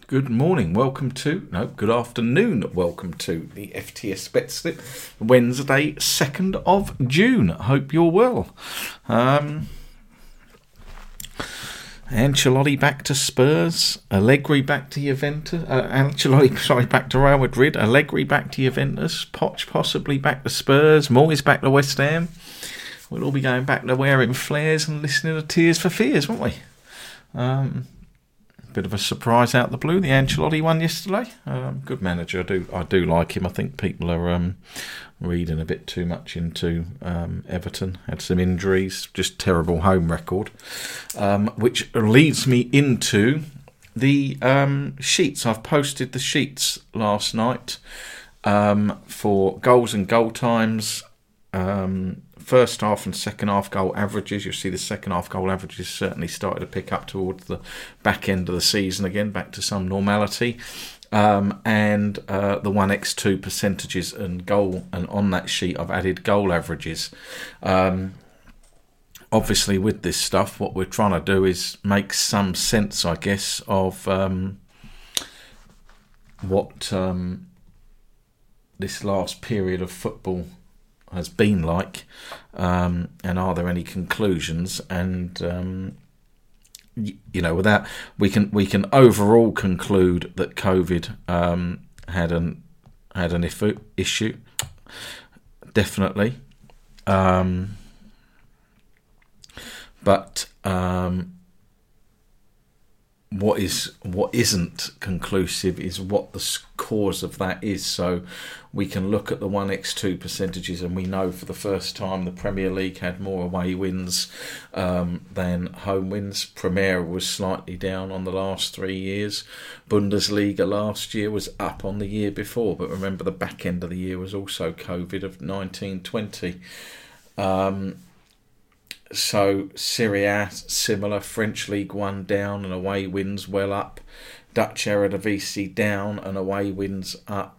Good morning, good afternoon, welcome to the FTS Bet Slip, Wednesday, 2nd of June. Hope you're well. Ancelotti back to Spurs, Allegri back to Juventus, back to Real Madrid, Allegri back to Juventus, Poch possibly back to Spurs, Moyes back to West Ham. We'll all be going back to wearing flares and listening to Tears for Fears, won't we? Bit of a surprise out of the blue, the Ancelotti one yesterday. Good manager, I do like him. I think people are reading a bit too much into Everton. Had some injuries, just terrible home record, which leads me into the sheets. I've posted the sheets last night for goals and goal times, first half and second half goal averages. You'll see the second half goal averages certainly started to pick up towards the back end of the season again, back to some normality. And the 1x2 percentages and goal, and on that sheet I've added goal averages. Obviously with this stuff, what we're trying to do is make some sense, I guess, of what this last period of football has been like, and are there any conclusions? And without we can overall conclude that COVID had an issue, definitely, but what isn't conclusive is what the cause of that is. So we can look at the 1x2 percentages, and we know for the first time the Premier League had more away wins than home wins. Premier was slightly down on the last 3 years. Bundesliga last year was up on the year before, but remember the back end of the year was also COVID of 1920. So Serie A similar, French League 1 down and away wins well up, Dutch Eredivisie down and away wins up,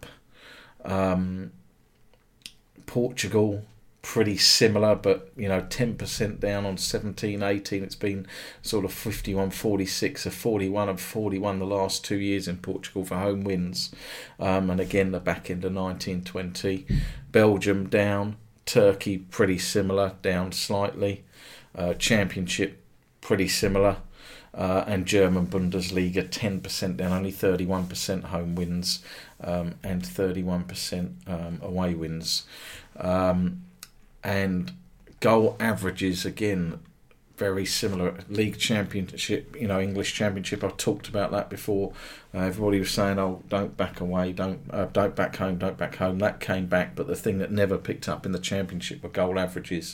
Portugal pretty similar, but 10% down on 17-18. It's been sort of 51-46, a 41 the last 2 years in Portugal for home wins, and again the back end of 1920. Belgium down, Turkey pretty similar, down slightly. Championship pretty similar, and German Bundesliga 10% down, only 31% home wins and 31% away wins, and goal averages again very similar. League Championship, English Championship, I've talked about that before. Everybody was saying, don't back away, don't back home, don't back home. That came back, but the thing that never picked up in the Championship were goal averages.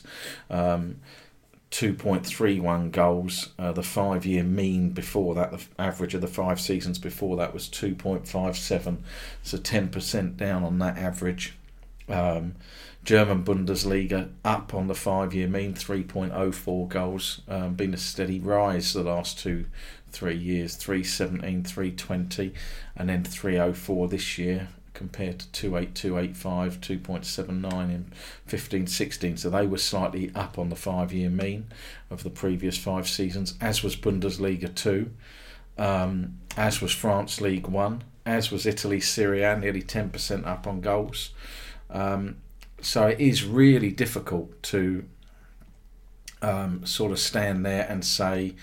2.31 goals. The 5-year mean before that, the average of the 5 seasons before that, was 2.57. So 10% down on that average. German Bundesliga up on the 5-year mean, 3.04 goals. Been a steady rise the last 2-3 years, 3.17, 3.20, and then 3.04 this year, compared to 2.8, 2.85, 2.79 in 15-16. So they were slightly up on the 5-year mean of the previous 5 seasons, as was Bundesliga 2, as was France League 1, as was Italy Serie A, nearly 10% up on goals. So it is really difficult to sort of stand there and say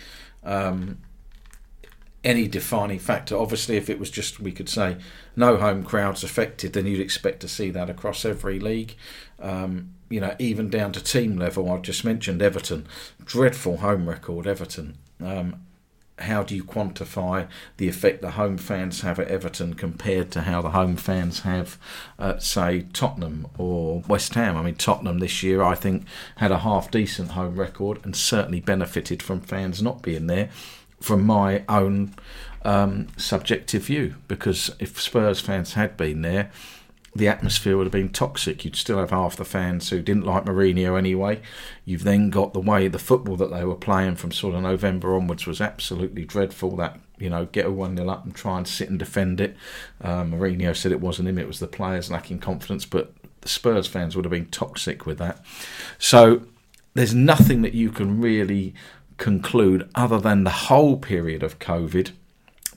any defining factor. Obviously, if it was just, we could say no home crowds affected, then you'd expect to see that across every league. Even down to team level. I've just mentioned Everton, dreadful home record. Everton. How do you quantify the effect the home fans have at Everton compared to how the home fans have at, say, Tottenham or West Ham? I mean, Tottenham this year, I think, had a half-decent home record and certainly benefited from fans not being there, from my own subjective view, because if Spurs fans had been there, the atmosphere would have been toxic. You'd still have half the fans who didn't like Mourinho anyway. You've then got the way the football that they were playing from sort of November onwards was absolutely dreadful. That, get a 1-0 up and try and sit and defend it. Mourinho said it wasn't him, it was the players lacking confidence, but the Spurs fans would have been toxic with that. So there's nothing that you can really conclude other than the whole period of COVID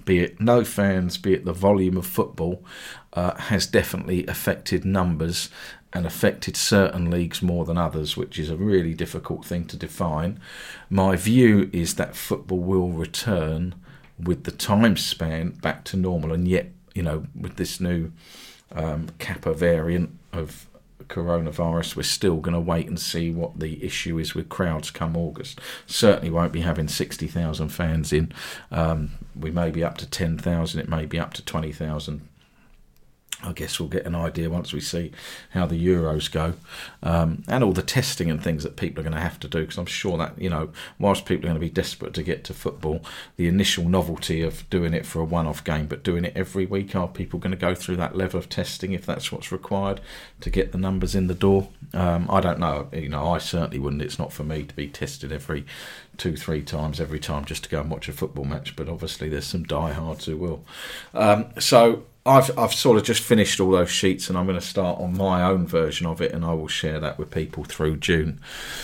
be it no fans, be it the volume of football, has definitely affected numbers and affected certain leagues more than others, which is a really difficult thing to define. My view is that football will return with the time span back to normal, and yet, with this new Kappa variant of coronavirus, we're still going to wait and see what the issue is with crowds come August. Certainly won't be having 60,000 fans in. We may be up to 10,000, it may be up to 20,000. I guess we'll get an idea once we see how the Euros go, and all the testing and things that people are going to have to do, because I'm sure that, whilst people are going to be desperate to get to football, the initial novelty of doing it for a one-off game, but doing it every week, are people going to go through that level of testing if that's what's required to get the numbers in the door? I don't know. I certainly wouldn't. It's not for me to be tested every 2-3 times every time just to go and watch a football match, but obviously there's some diehards who will. So I've sort of just finished all those sheets, and I'm going to start on my own version of it, and I will share that with people through June.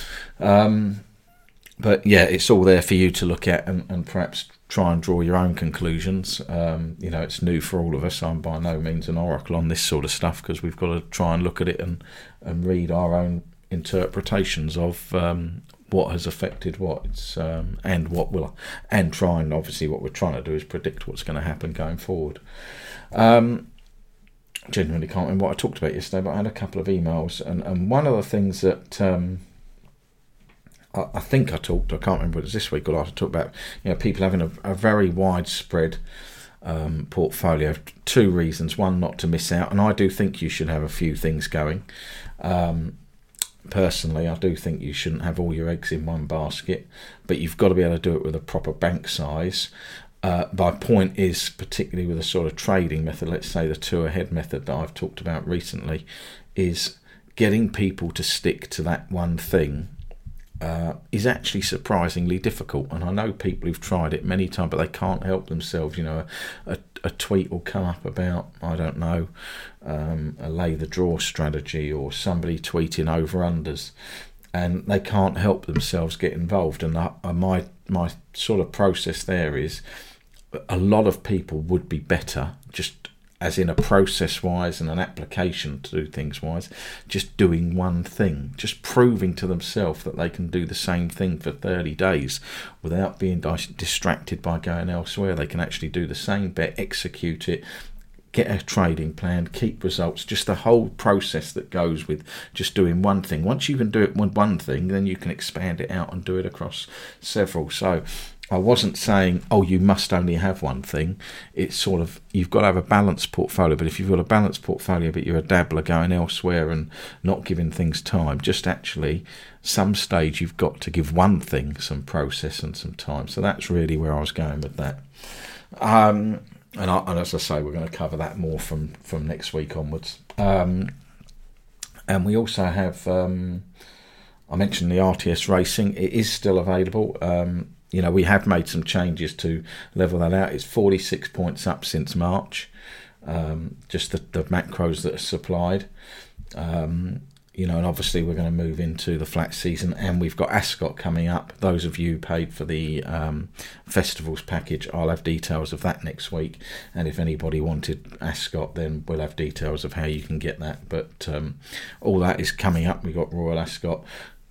But yeah, it's all there for you to look at and perhaps try and draw your own conclusions. It's new for all of us. I'm by no means an oracle on this sort of stuff, because we've got to try and look at it and read our own interpretations of what has affected what, and what will, and try and, obviously what we're trying to do is predict what's going to happen going forward. Genuinely can't remember what I talked about yesterday, but I had a couple of emails, and one of the things that I think I can't remember if it was this week or last, I talked about people having a very widespread portfolio. 2 reasons: one, not to miss out, and I do think you should have a few things going. Personally, I do think you shouldn't have all your eggs in one basket, but you've got to be able to do it with a proper bank size. My point is, particularly with a sort of trading method, let's say the 2 ahead method that I've talked about recently, is getting people to stick to that one thing is actually surprisingly difficult. And I know people who've tried it many times, but they can't help themselves. A tweet will come up about, I don't know, a lay the draw strategy, or somebody tweeting over-unders, and they can't help themselves get involved. And my sort of process there is, a lot of people would be better, just as in a process-wise and an application to do things-wise, just doing one thing, just proving to themselves that they can do the same thing for 30 days without being distracted by going elsewhere. They can actually do the same bet, execute it, get a trading plan, keep results, just the whole process that goes with just doing one thing. Once you can do it with one thing, then you can expand it out and do it across several. So I wasn't saying, you must only have one thing. It's sort of, you've got to have a balanced portfolio, but if you've got a balanced portfolio but you're a dabbler going elsewhere and not giving things time, just actually some stage you've got to give one thing some process and some time. So that's really where I was going with that. And as I say, we're going to cover that more from next week onwards. And we also have, I mentioned the RTS Racing. It is still available. We have made some changes to level that out. It's 46 points up since March, just the macros that are supplied. And obviously we're going to move into the flat season, and we've got Ascot coming up. Those of you who paid for the festivals package, I'll have details of that next week. And if anybody wanted Ascot, then we'll have details of how you can get that. But all that is coming up. We've got Royal Ascot,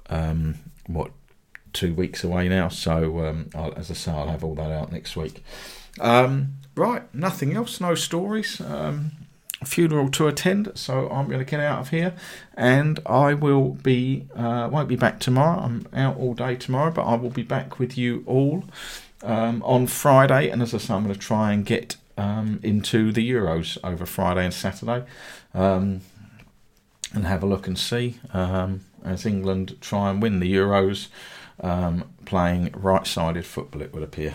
2 weeks away now, so as I say, I'll have all that out next week. Right, nothing else, no stories, funeral to attend, so I'm going to get out of here, and I will be won't be back tomorrow. I'm out all day tomorrow, but I will be back with you all on Friday, and as I say, I'm going to try and get into the Euros over Friday and Saturday, and have a look and see as England try and win the Euros. Playing right-sided football, it would appear.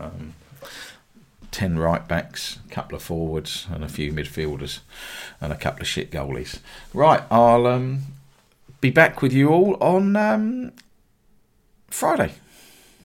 10 right-backs, a couple of forwards and a few midfielders and a couple of shit goalies. Right, I'll be back with you all on Friday.